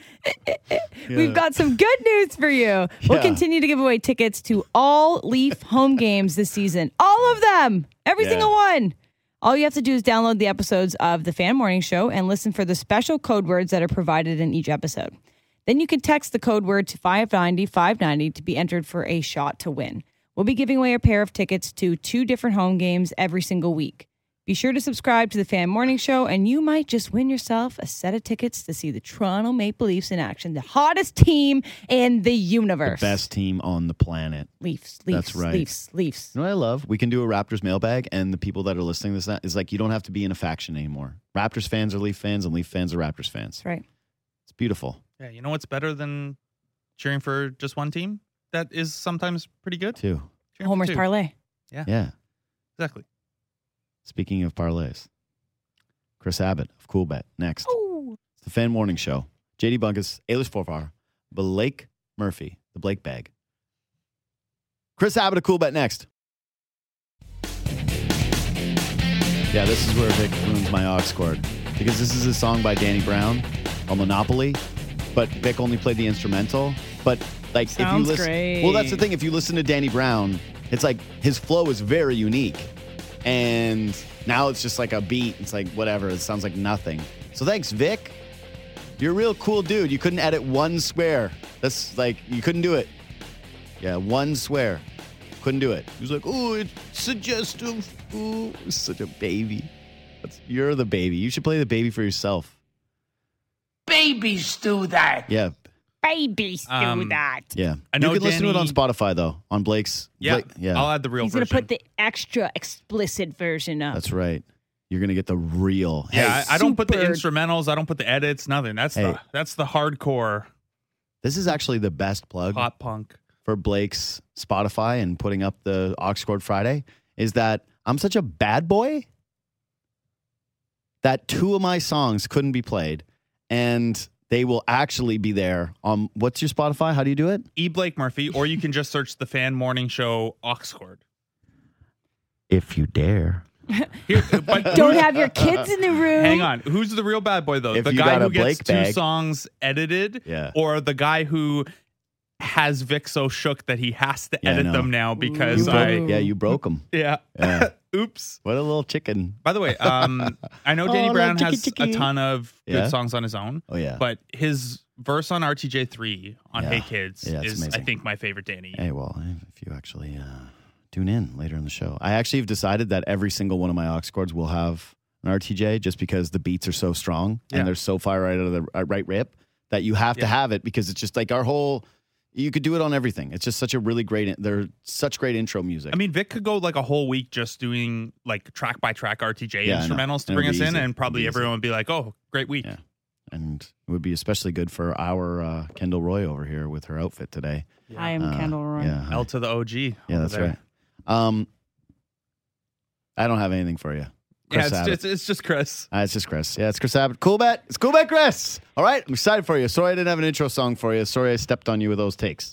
we've got some good news for you. We'll Yeah. continue to give away tickets to all Leaf home games this season. All of them. Every Yeah. single one. All you have to do is download the episodes of the Fan Morning Show and listen for the special code words that are provided in each episode. Then you can text the code word to five ninety, five ninety to be entered for a shot to win. We'll be giving away a pair of tickets to two different home games every single week. Be sure to subscribe to the Fan Morning Show, and you might just win yourself a set of tickets to see the Toronto Maple Leafs in action, the hottest team in the universe. Best team on the planet. Leafs, Leafs, That's right. Leafs, Leafs. You know what I love? We can do a Raptors mailbag, and the people that are listening to this now is like you don't have to be in a faction anymore. Raptors fans are Leaf fans, and Leaf fans are Raptors fans. That's right. It's beautiful. Yeah, you know what's better than cheering for just one team that is sometimes pretty good. Two. Cheering for Homer's two. parlay. Yeah. Yeah. Exactly. Speaking of parlays, Chris Abbott of CoolBet next. Oh. It's the Fan Morning Show. J D Bunkus, Eilish Forfar, Blake Murphy, the Blake Bag. Chris Abbott of CoolBet next. Yeah, this is where Vic ruins my aux chord. Because this is a song by Danny Brown on Monopoly, but Vic only played the instrumental. But like if you Sounds listen, great. well, that's the thing. If you listen to Danny Brown, it's like his flow is very unique, and now it's just like a beat. It's like whatever. It sounds like nothing. So thanks, Vic. You're a real cool dude. You couldn't edit one swear. That's like you couldn't do it. Yeah, one swear. Couldn't do it. He was like, "Oh, it's suggestive." Ooh, such a baby. That's, you're the baby. You should play the baby for yourself. Babies do that. Yeah, Babies do Um, that. yeah. I know you can listen to it on Danny- Spotify though, on Blake's. Yeah. Blake, yeah. I'll add the real He's version. going to put the extra explicit version up. That's right. You're gonna get the real. yeah, Hey, I, I don't put the super- instrumentals. I don't put the edits. Nothing. That's Hey. the that's the hardcore this is actually the best plug pop punk. for Blake's Spotify and putting up the Aux Chord Friday. Is that I'm such a bad boy that two of my songs couldn't be played, and they will actually be there on what's your Spotify? How do you do it? E. Blake Murphy, or you can just search the Fan Morning Show Oxcord. If you dare. Here, but Don't have your kids in the room. hang on. Who's the real bad boy though? If the you guy got who a gets Blake two bag. songs edited, Yeah. or the guy who has Vic so shook that he has to Yeah, I edit know. them now because You I broke, yeah, you broke them. yeah. Yeah. Oops. What a little chicken. By the way, um, I know Oh, Danny like Brown chicky, has chicky. a ton of good Yeah? songs on his own. Oh yeah. But his verse on R T J three on Yeah. Hey Kids Yeah, it's is, amazing. I think, my favorite Danny. Hey, well, if you actually uh, tune in later in the show, I actually have decided that every single one of my aux chords will have an R T J, just because the beats are so strong Yeah. and they're so far right out of the uh, right rip that you have to Yeah. have it, because it's just like our whole. You could do it on everything. It's just such a really great. They're such great intro music. I mean, Vic could go like a whole week just doing like track by track R T J Yeah, I know. instrumentals to It'll bring be us in, easy. and probably It'll be easy. everyone would be like, "Oh, great week." Yeah. And it would be especially good for our uh, Kendall Roy over here with her outfit today. I am Uh, Kendall Roy. Yeah, L to the O G. yeah, over that's there. right. Um, I don't have anything for you. Yeah, Chris it's Abbott. just, it's just Chris. Uh, it's just Chris. Yeah, it's Chris Abbott. Cool bet. It's cool bet, Chris. All right, I'm excited for you. Sorry I didn't have an intro song for you. Sorry I stepped on you with those takes.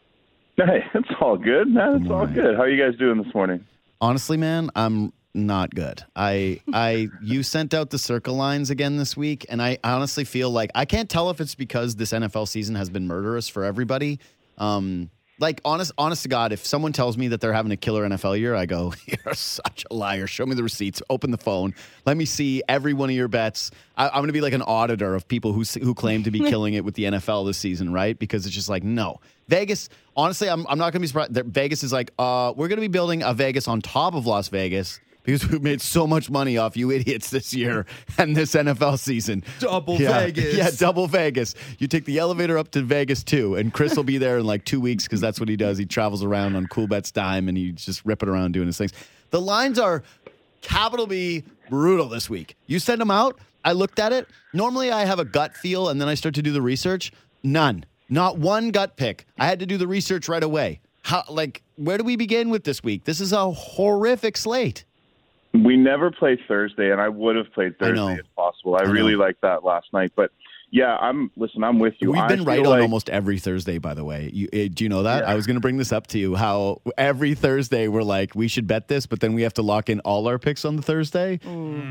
Hey, it's all good, man. It's Good all morning. good. How are you guys doing this morning? Honestly, man, I'm not good. I I you sent out the circle lines again this week, and I honestly feel like I can't tell if it's because this N F L season has been murderous for everybody. Um, like honest, honest to God, if someone tells me that they're having a killer N F L year, I go, "You're such a liar." Show me the receipts. Open the phone. Let me see every one of your bets. I, I'm going to be like an auditor of people who who claim to be killing it with the N F L this season, right? Because it's just like no. Vegas, honestly, I'm I'm not going to be surprised. that Vegas is like, uh, we're going to be building a Vegas on top of Las Vegas because we've made so much money off you idiots this year and this N F L season. Double Yeah. Vegas. Yeah, double Vegas. You take the elevator up to Vegas too, and Chris will be there in like two weeks because that's what he does. He travels around on Cool Bet's dime and he just rip it around doing his things. The lines are capital B brutal this week. You send them out. I looked at it. Normally I have a gut feel and then I start to do the research. None. Not one gut pick. I had to do the research right away. How, like, where do we begin with this week? This is a horrific slate. We never play Thursday, and I would have played I know. Thursday if possible. I, I know. really liked that last night. But yeah, I'm listen. I'm with you. We've I been right feel on like- almost every Thursday, by the way. You, uh, do you know that? Yeah. I was going to bring this up to you, how every Thursday we're like, we should bet this, but then we have to lock in all our picks on the Thursday.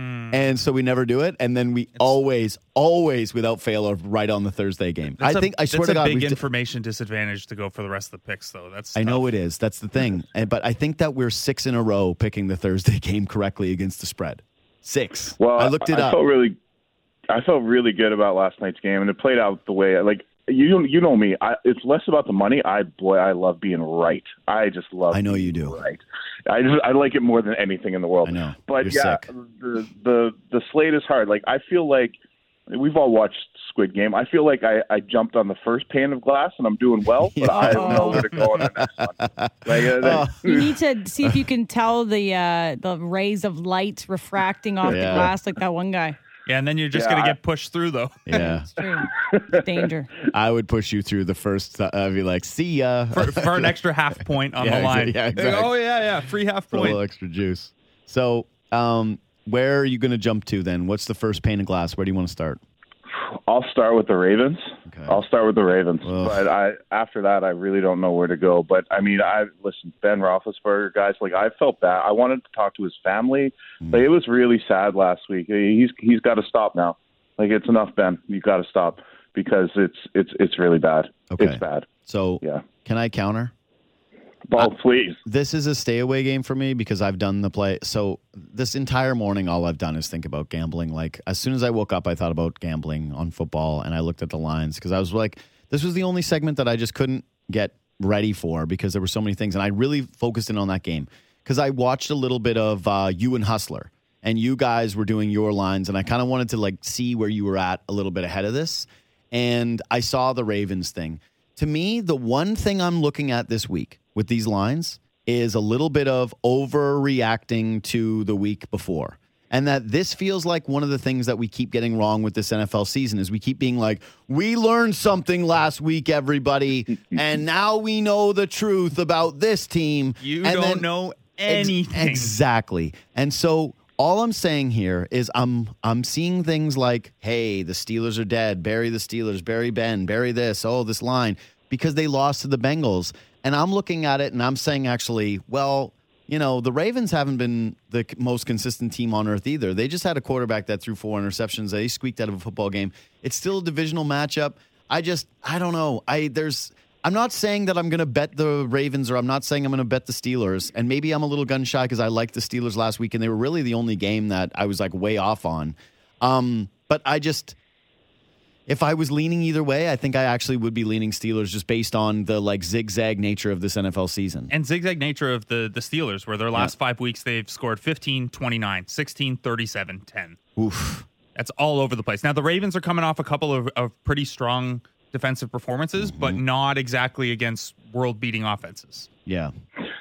And so we never do it. And then we always, always, without fail, are right on the Thursday game. That's I a- think, I swear that's to God, a big we've d- information disadvantage to go for the rest of the picks, though. That's I know tough. it is. That's the thing. And, but I think that we're six in a row picking the Thursday game correctly against the spread. Six. Well, I looked it I up. felt really, I felt really good about last night's game, and it played out the way like you. You know me. I, it's less about the money. I boy, I love being right. I just love. I know you being do. Right. I just I like it more than anything in the world. I know. But You're yeah, sick. the the the slate is hard. Like I feel like we've all watched Squid Game. I feel like I, I jumped on the first pane of glass and I'm doing well, but I don't know where to go on the next one. Like, uh, You need to see if you can tell the uh, the rays of light refracting off Yeah. the glass like that one guy. Yeah, and then you're just Yeah, going to I- get pushed through, though. Yeah. It's true. It's danger. I would push you through the first. Uh, I'd be like, see ya. For, for an extra half point on Yeah, the line. exa- yeah, Like, exactly. oh, yeah, yeah. Free half For a point. little extra juice. So, um, where are you going to jump to then? What's the first pane of glass? Where do you want to start? I'll start with the Ravens. Okay. I'll start with the Ravens. Ugh. But I after that, I really don't know where to go. But I mean, I listen, Ben Roethlisberger, guys. Like I felt bad. I wanted to talk to his family. Mm. But it was really sad last week. He's he's got to stop now. Like it's enough, Ben. You got to stop because it's it's it's really bad. Okay. It's bad. So, Yeah. can I counter? Ball, please. This is a stay away game for me because I've done the play. So this entire morning, all I've done is think about gambling. Like as soon as I woke up, I thought about gambling on football and I looked at the lines because I was like, this was the only segment that I just couldn't get ready for because there were so many things. And I really focused in on that game because I watched a little bit of uh, you and Hustler and you guys were doing your lines. And I kind of wanted to like see where you were at a little bit ahead of this. And I saw the Ravens thing. To me, the one thing I'm looking at this week with these lines is a little bit of overreacting to the week before. And that this feels like one of the things that we keep getting wrong with this N F L season is we keep being like, we learned something last week, everybody, and now we know the truth about this team. You And don't then- know Ex- anything. exactly. And so all I'm saying here is I'm I'm seeing things like, hey, the Steelers are dead. Bury the Steelers. Bury Ben. Bury this. Oh, this line. Because they lost to the Bengals. And I'm looking at it and I'm saying, actually, well, you know, the Ravens haven't been the c- most consistent team on earth either. They just had a quarterback that threw four interceptions. They squeaked out of a football game. It's still a divisional matchup. I just, I don't know. I there's, I'm not saying that I'm going to bet the Ravens or I'm not saying I'm going to bet the Steelers. And maybe I'm a little gun shy because I liked the Steelers last week and they were really the only game that I was like way off on. Um, but I just, if I was leaning either way, I think I actually would be leaning Steelers just based on the like zigzag nature of this N F L season. And zigzag nature of the, the Steelers, where their last five weeks they've scored fifteen, twenty-nine, sixteen, thirty-seven, ten. Oof. That's all over the place. Now, the Ravens are coming off a couple of, of pretty strong defensive performances, Mm-hmm. but not exactly against world-beating offenses. Yeah.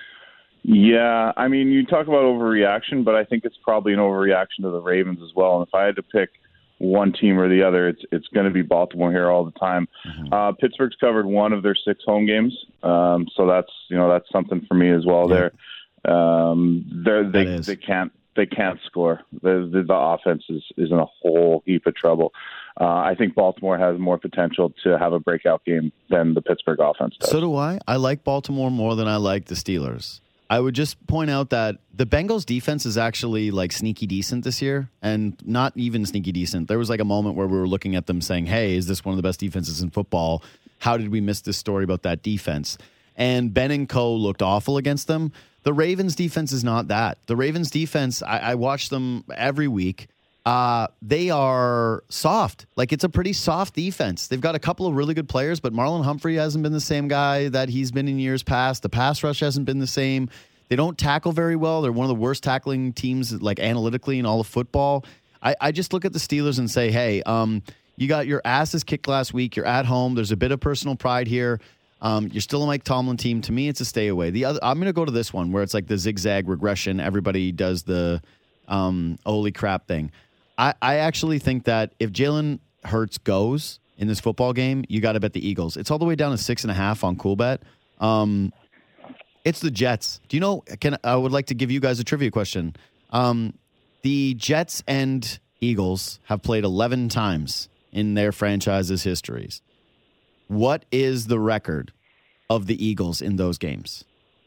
Yeah, I mean, you talk about overreaction, but I think it's probably an overreaction to the Ravens as well. And if I had to pick one team or the other, it's it's going to be Baltimore here all the time. Mm-hmm. Uh, Pittsburgh's covered one of their six home games, um, so that's you know that's something for me as well. Yeah. There, um, they're, they That is. they can't they can't score. The the, the offense is, is in a whole heap of trouble. Uh, I think Baltimore has more potential to have a breakout game than the Pittsburgh offense does. So do I. I like Baltimore more than I like the Steelers. I would just point out that the Bengals defense is actually like sneaky decent this year and not even sneaky decent. There was like a moment where we were looking at them saying, hey, is this one of the best defenses in football? How did we miss this story about that defense? And Ben and Co. looked awful against them. The Ravens defense is not that. The Ravens defense, I, I watch them every week. Uh, they are soft. Like it's a pretty soft defense. They've got a couple of really good players, but Marlon Humphrey hasn't been the same guy that he's been in years past. The pass rush hasn't been the same. They don't tackle very well. They're one of the worst tackling teams, like analytically in all of football. I, I just look at the Steelers and say, hey, um, you got your asses kicked last week. You're at home. There's a bit of personal pride here. Um, you're still a Mike Tomlin team. To me, it's a stay away. The other, I'm going to go to this one where it's like the zigzag regression. Everybody does the um, holy crap thing. I, I actually think that if Jalen Hurts goes in this football game, you got to bet the Eagles. It's all the way down to six and a half on CoolBet. Um, it's the Jets. Do you know? Can I would like to give you guys a trivia question. Um, the Jets and Eagles have played eleven times in their franchises' histories. What is the record of the Eagles in those games?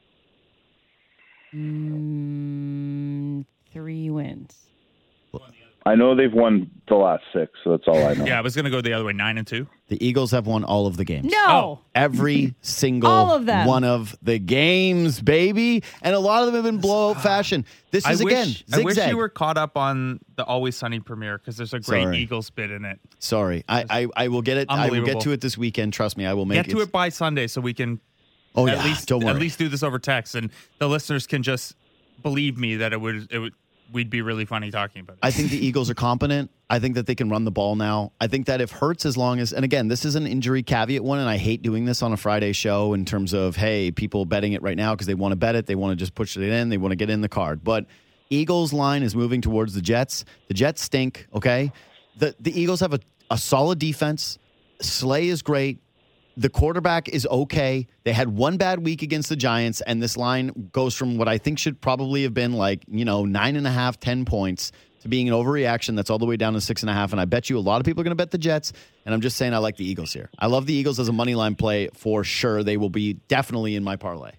Mm, three wins. I know they've won the last six, so that's all I know. Yeah, I was going to go the other way, nine and two. The Eagles have won all of the games. No. Oh. Every single All of them. one of the games, baby. And a lot of them have been blowout fashion. This is, I again, wish, I wish zigzag. you were caught up on the Always Sunny premiere because there's a great Sorry. Eagles bit in it. Sorry. I, I, I will get it. I will get Unbelievable. to it this weekend. Trust me. I will make Get to it by Sunday so we can Oh, at yeah. least Don't worry. at least do this over text, and the listeners can just believe me that it would it would we'd be really funny talking about it. I think the Eagles are competent. I think that they can run the ball now. I think that if Hurts, as long as, and again, this is an injury caveat one, and I hate doing this on a Friday show in terms of, hey, people betting it right now because they want to bet it. They want to just push it in. They want to get in the card. But Eagles line is moving towards the Jets. The Jets stink, okay? the the Eagles have a, a solid defense. Slay is great. The quarterback is okay. They had one bad week against the Giants, and this line goes from what I think should probably have been like, you know, nine and a half, ten points to being an overreaction that's all the way down to six and a half. And I bet you a lot of people are going to bet the Jets. And I'm just saying I like the Eagles here. I love the Eagles as a money line play for sure. They will be definitely in my parlay.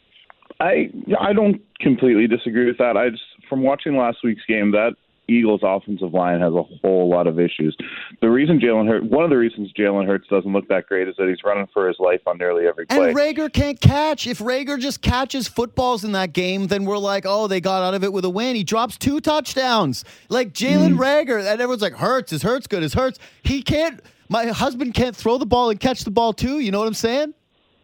I I don't completely disagree with that. I just, from watching last week's game, that Eagles offensive line has a whole lot of issues. The reason Jalen Hurts, one of the reasons Jalen Hurts doesn't look that great is that he's running for his life on nearly every play. And Rager can't catch. If Rager just catches footballs in that game, then we're like, oh, they got out of it with a win. He drops two touchdowns. Like Jalen mm. Rager, and everyone's like, Hurts, is Hurts good? Is Hurts? He can't, my husband can't throw the ball and catch the ball too. You know what I'm saying?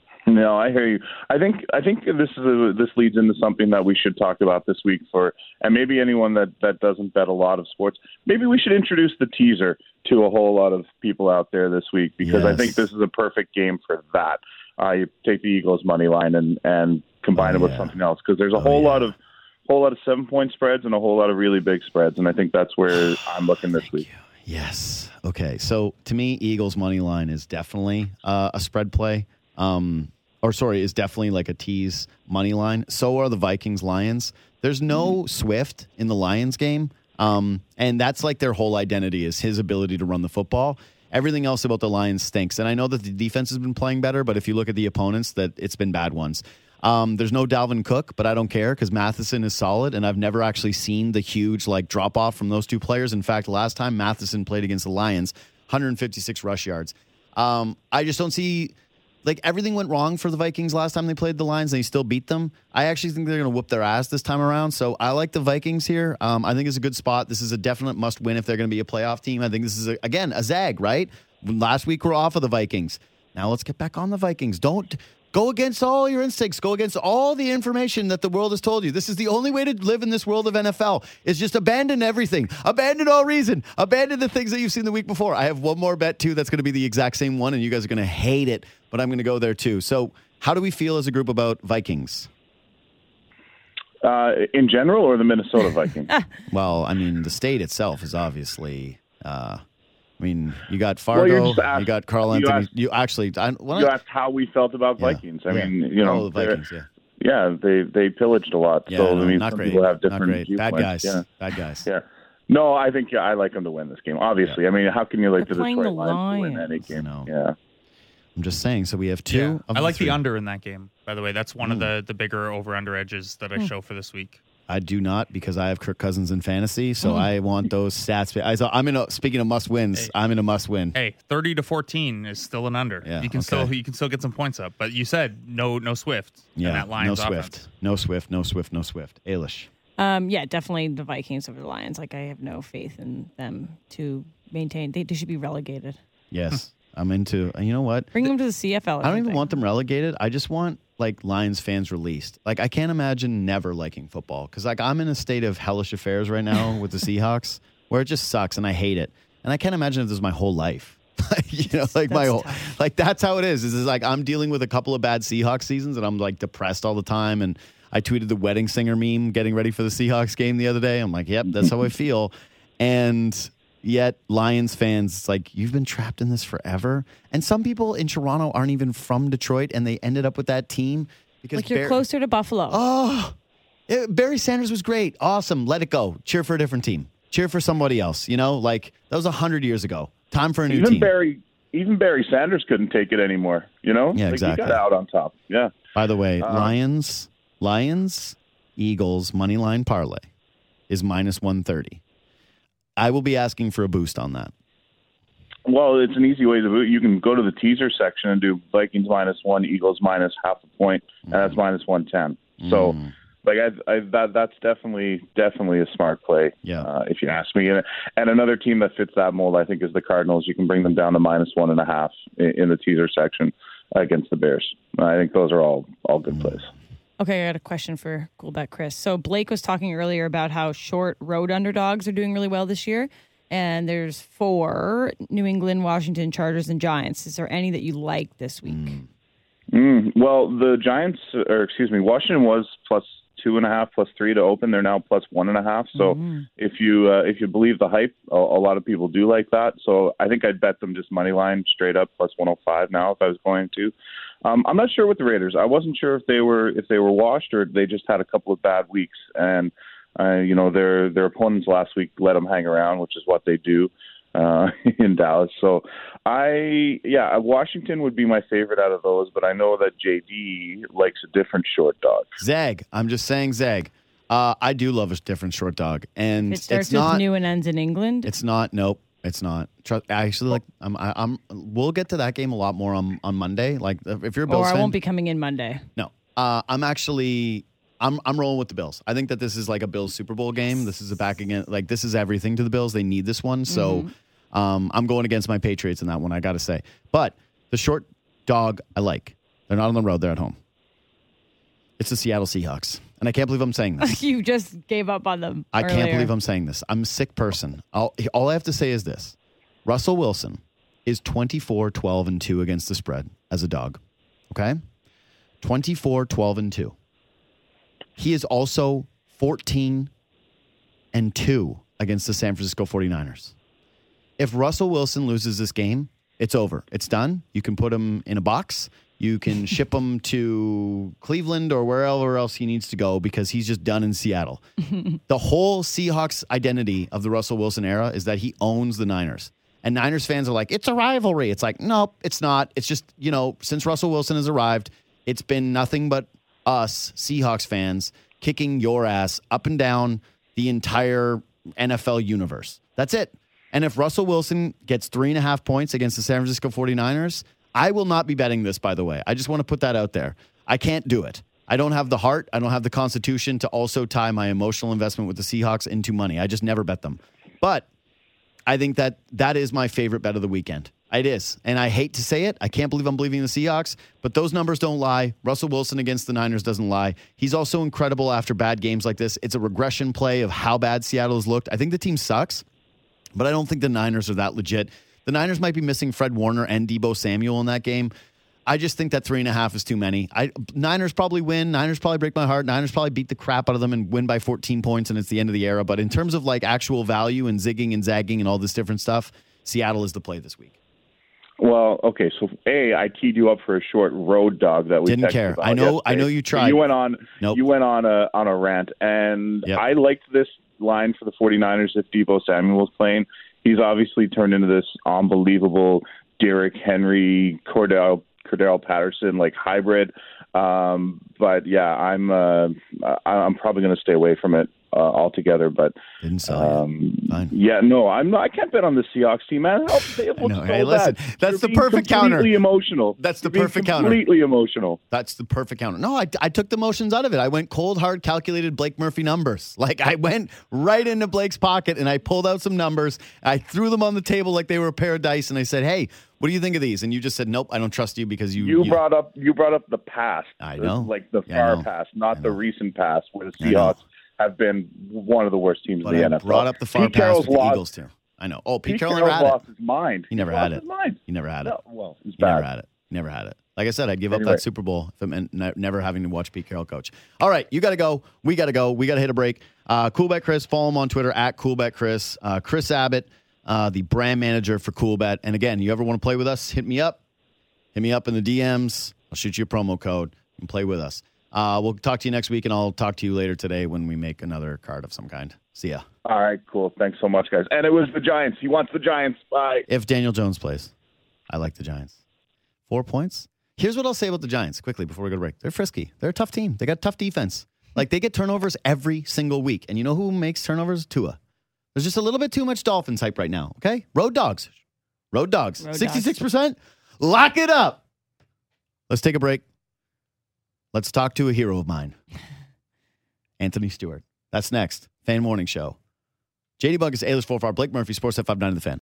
No, I hear you. I think I think this is a, this leads into something that we should talk about this week for, and maybe anyone that, that doesn't bet a lot of sports. Maybe we should introduce the teaser to a whole lot of people out there this week, because yes. I think this is a perfect game for that. Uh, you take the Eagles money line and, and combine oh, it with yeah. something else, because there's a oh, whole yeah. lot of whole lot of seven point spreads and a whole lot of really big spreads, and I think that's where I'm looking this week. You. Yes. Okay. So to me, Eagles money line is definitely uh, a spread play. Um, Or, sorry, is definitely like a tease money line. So are the Vikings Lions. There's no Swift in the Lions game. Um, and that's like their whole identity is his ability to run the football. Everything else about the Lions stinks. And I know that the defense has been playing better, but if you look at the opponents, that it's been bad ones. Um, there's no Dalvin Cook, but I don't care because Matheson is solid, and I've never actually seen the huge like drop off from those two players. In fact, last time Matheson played against the Lions, one hundred fifty-six rush yards. Um, I just don't see. Like, everything went wrong for the Vikings last time they played the Lions, and they still beat them. I actually think they're going to whoop their ass this time around. So I like the Vikings here. Um, I think it's a good spot. This is a definite must-win if they're going to be a playoff team. I think this is, a, again, a zag, right? Last week we're off of the Vikings. Now let's get back on the Vikings. Don't go against all your instincts. Go against all the information that the world has told you. This is the only way to live in this world of N F L is just abandon everything. Abandon all reason. Abandon the things that you've seen the week before. I have one more bet, too, that's going to be the exact same one, and you guys are going to hate it, but I'm going to go there, too. So how do we feel as a group about Vikings? Uh, in general, or the Minnesota Vikings? Well, I mean, the state itself is obviously... Uh, I mean, you got Fargo, well, you, asked, you got Carl Anthony. You, asked, you actually, I, you I, asked how we felt about yeah, Vikings. I yeah. mean, you know, oh, the Vikings, yeah, yeah, they they pillaged a lot. Yeah, so no, I mean, not some great. people have different not great. viewpoints. Bad guys, yeah. bad guys. Yeah, no, I think yeah, I like them to win this game. Obviously, yeah. I mean, how can you like They're the Detroit the Lions to win any game? Yeah, I'm just saying. So we have two. Yeah. Of I the like three. the under in that game. By the way, that's one mm. of the the bigger over under edges that I mm. show for this week. I do not because I have Kirk Cousins in fantasy, so mm. I want those stats. I, so I'm in a speaking of must wins. Hey. I'm in a must win. Hey, thirty to fourteen is still an under. Yeah, you can okay. still you can still get some points up. But you said no no Swift. Yeah, in that Lions no Swift, offense. no Swift, no Swift, no Swift. Ailish. Um, yeah, definitely the Vikings over the Lions. Like I have no faith in them to maintain. They, they should be relegated. Yes, I'm into. You know what? Bring them to the C F L. Or I don't something. even want them relegated. I just want like Lions fans released. Like I can't imagine never liking football because like I'm in a state of hellish affairs right now with the Seahawks where it just sucks and I hate it. And I can't imagine if this is my whole life. you know, like that's my whole tough. Like that's how it is. Is like I'm dealing with a couple of bad Seahawks seasons and I'm like depressed all the time. And I tweeted the wedding singer meme getting ready for the Seahawks game the other day. I'm like, yep, that's how I feel. And yet Lions fans, it's like, you've been trapped in this forever. And some people in Toronto aren't even from Detroit, and they ended up with that team. because Like you're Bar- closer to Buffalo. Oh, it, Barry Sanders was great. Awesome. Let it go. Cheer for a different team. Cheer for somebody else. You know, like that was one hundred years ago. Time for a new even team. Barry, even Barry Sanders couldn't take it anymore. You know? Yeah, like exactly. He got out on top. Yeah. By the way, uh, Lions, Lions, Eagles, money line parlay is minus one thirty. I will be asking for a boost on that. Well, it's an easy way to boot. You can go to the teaser section and do Vikings minus one, Eagles minus half a point, and that's minus one ten. Mm. So, like, I, I, that that's definitely definitely a smart play. Yeah. Uh, if you ask me. And, and another team that fits that mold, I think, is the Cardinals. You can bring them down to minus one and a half in, in the teaser section against the Bears. I think those are all all good mm. plays. Okay, I got a question for Coolbet Chris. So Blake was talking earlier about how short road underdogs are doing really well this year. And there's four: New England, Washington, Chargers, and Giants. Is there any that you like this week? Mm. Mm, well, the Giants, or excuse me, Washington was plus two and a half, plus three to open. They're now plus one and a half. So Mm-hmm. if you uh, if you believe the hype, a, a lot of people do like that. So I think I'd bet them just money line straight up plus one oh five now if I was going to. Um, I'm not sure with the Raiders. I wasn't sure if they were if they were washed or they just had a couple of bad weeks. And uh, you know their their opponents last week let them hang around, which is what they do uh, in Dallas. So I yeah, Washington would be my favorite out of those, but I know that J D likes a different short dog. Zeg. I'm just saying Zeg. Uh, I do love a different short dog, and It starts it's not. with new and ends in England. It's not. Nope. It's not. Trust. I actually like. I'm. I, I'm. We'll get to that game a lot more on on Monday. Like if you're a Bills or I fan, won't be coming in Monday. No. Uh, I'm actually. I'm. I'm rolling with the Bills. I think that this is like a Bills Super Bowl game. This is a back again. Like this is everything to the Bills. They need this one. So, Mm-hmm. um, I'm going against my Patriots in that one. I got to say, but the short dog I like. They're not on the road. They're at home. It's the Seattle Seahawks, and I can't believe I'm saying this. You just gave up on them. I can't earlier. believe I'm saying this. I'm a sick person. I'll, all I have to say is this. Russell Wilson is twenty-four, twelve, and two against the spread as a dog. Okay? twenty-four, twelve, and two. He is also fourteen and two against the San Francisco forty-niners. If Russell Wilson loses this game, it's over. It's done. You can put him in a box. You can ship him to Cleveland or wherever else he needs to go because he's just done in Seattle. The whole Seahawks identity of the Russell Wilson era is that he owns the Niners. And Niners fans are like, it's a rivalry. It's like, nope, it's not. It's just, you know, since Russell Wilson has arrived, it's been nothing but us, Seahawks fans, kicking your ass up and down the entire N F L universe. That's it. And if Russell Wilson gets three and a half points against the San Francisco forty-niners, I will not be betting this, by the way. I just want to put that out there. I can't do it. I don't have the heart. I don't have the constitution to also tie my emotional investment with the Seahawks into money. I just never bet them. But I think that that is my favorite bet of the weekend. It is. And I hate to say it. I can't believe I'm believing the Seahawks, but those numbers don't lie. Russell Wilson against the Niners doesn't lie. He's also incredible after bad games like this. It's a regression play of how bad Seattle has looked. I think the team sucks, but I don't think the Niners are that legit. The Niners might be missing Fred Warner and Deebo Samuel in that game. I just think that three and a half is too many. I, Niners probably win. Niners probably break my heart. Niners probably beat the crap out of them and win by fourteen points, and it's the end of the era. But in terms of like actual value and zigging and zagging and all this different stuff, Seattle is the play this week. Well, okay, so A, I teed you up for a short road dog that we Didn't texted care. about I know. yesterday. I know you tried. You went on. Nope. You went on a on a rant, and Yep. I liked this line for the forty-niners if Deebo Samuel was playing. He's obviously turned into this unbelievable Derrick Henry, Cordell Cordell Patterson like hybrid. Um, but yeah, I'm uh, I'm probably going to stay away from it uh, altogether. But Didn't sell you. um, Fine. yeah, no, I'm not. I can't bet on the Seahawks team, man. How, they look know. so Hey, listen, bad. that's They're the being perfect counter. Completely emotional. That's the They're being perfect counter. Completely emotional. That's the perfect counter. No, I, I took the motions out of it. I went cold, hard, calculated Blake Murphy numbers. Like I went right into Blake's pocket and I pulled out some numbers. I threw them on the table like they were a pair of dice, and I said, "Hey, what do you think of these?" And you just said, "Nope, I don't trust you because you." You, you brought up you brought up the past. I know. like the Yeah, I far know. past, not I the know. recent past, where the I know. Seahawks have been one of the worst teams But in the I N F L. brought up the far Pete past Carroll's with the lost, Eagles too. I know. Oh, Pete, Pete Carroll Carroll's never had lost it. his mind. He never He had lost it. His mind. He never had it. No, well, he's He never bad. had it. He never had it. Like I said, I'd give up Anyway. that Super Bowl if it meant ne- never having to watch Pete Carroll coach. All right, you got to go. We got to go. We got to hit a break. Uh, Coolbet Chris, follow him on Twitter at Coolbet Chris. Uh, Chris Abbott, uh, the brand manager for Coolbet. And again, you ever want to play with us? Hit me up. Hit me up in the D Ms. I'll shoot you a promo code and play with us. Uh, we'll talk to you next week, and I'll talk to you later today when we make another card of some kind. See ya. All right, cool. Thanks so much, guys. And it was the Giants. He wants the Giants. Bye. If Daniel Jones plays, I like the Giants. Four points. Here's what I'll say about the Giants quickly before we go to break. They're frisky. They're a tough team. They got tough defense. Like they get turnovers every single week. And you know who makes turnovers? Tua. There's just a little bit too much Dolphins hype right now. Okay? Road dogs. Road dogs. Road sixty-six percent. Lock it up. Let's take a break. Let's talk to a hero of mine. Anthony Stewart. That's next. Fan Morning Show. J D Buggins, Ailish Forfar, Blake Murphy, Sports F five nine of the Fan.